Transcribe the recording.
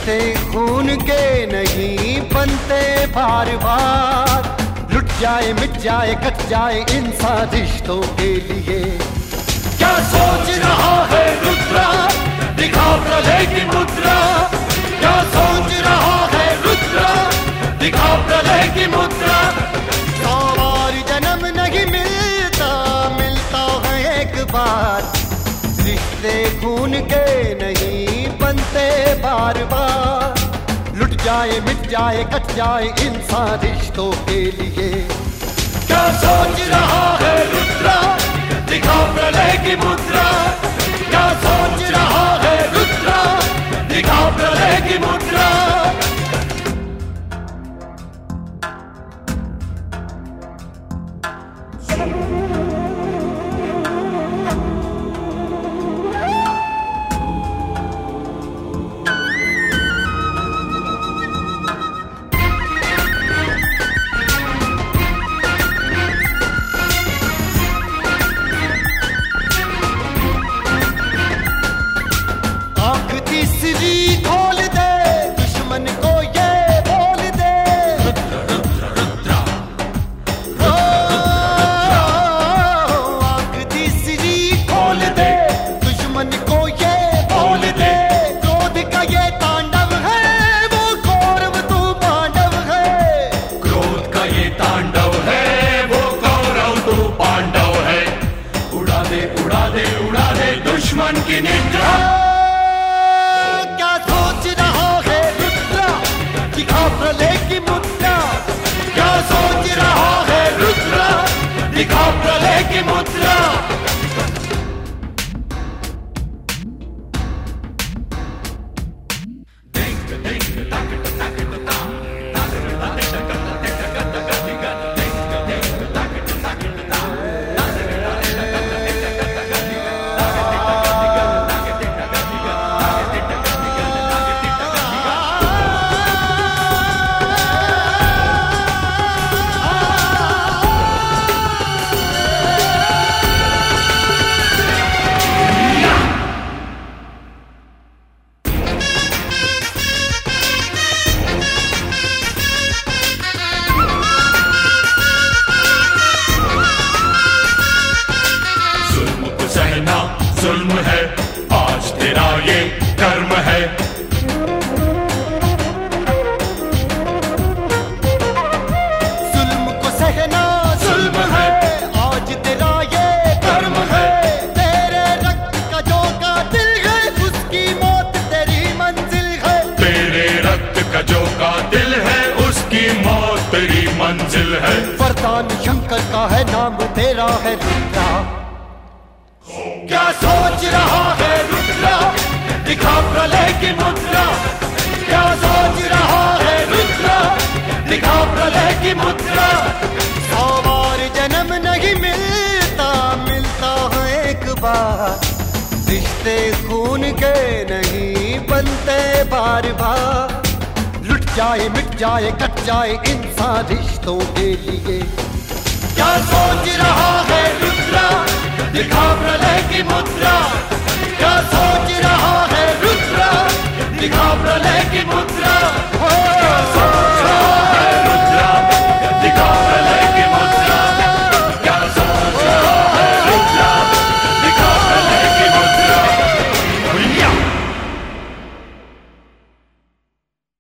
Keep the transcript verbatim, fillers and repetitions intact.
रिश्ते खून के नहीं बनते बार बार, लुट जाए मिट जाए कट जाए इंसान रिश्तों के लिए। क्या सोच रहा है रुद्रा, दिखा प्रलय की मुद्रा। क्या सोच रहा है रुद्रा, दिखा प्रलय की मुद्रा। सौ बार जन्म नहीं मिलता, मिलता है एक बार। रिश्ते खून के नहीं बनते बार बार, लुट जाए मिट जाए कट जाए इंसान रिश्तों के लिए। क्या सोच रहा है रुद्रा, दिखा प्रलय की मुद्रा। क्या सोच रहा है रुद्रा, दिखा प्रलय की मुद्रा। तीसरी खोल दे दुश्मन को ये बोल दे, रुद्र रुद्र रुद्र। आंख तीसरी खोल दे दुश्मन को ये बोल दे। क्रोध का ये तांडव है, वो कौरव तू पांडव है। क्रोध का ये तांडव है, वो कौरव तू पांडव है। उड़ा दे उड़ा दे उड़ा दे दुश्मन की निद्रा। प्रलय की मुद्रा। क्या सोच रहा है रुद्रा, दिखा प्रलय की मुद्रा। जुल्म है आज तेरा ये कर्म है। जुल्म को सहना जुल्म है, आज तेरा ये कर्म है। तेरे रक्त का जो कातिल है, उसकी मौत तेरी मंजिल है। तेरे रक्त का जो कातिल है, उसकी मौत तेरी मंजिल है। वरदान शंकर का है, नाम तेरा है रुद्रा। क्या सोच रहा है रुद्रा, दिखा प्रलय की मुद्रा। क्या सोच रहा है रुद्रा, दिखा प्रलय की मुद्रा। सौ बार जन्म नहीं मिलता, मिलता है एक बार। रिश्ते खून के नहीं बनते बार बार, लुट जाए मिट जाए कट जाए इंसान रिश्तों के लिए। क्या सोच रहा है रुद्रा, दिखा प्रलय की मुद्रा। क्या सोच रहा है रुद्रा, दिखा प्रलय की मुद्रा।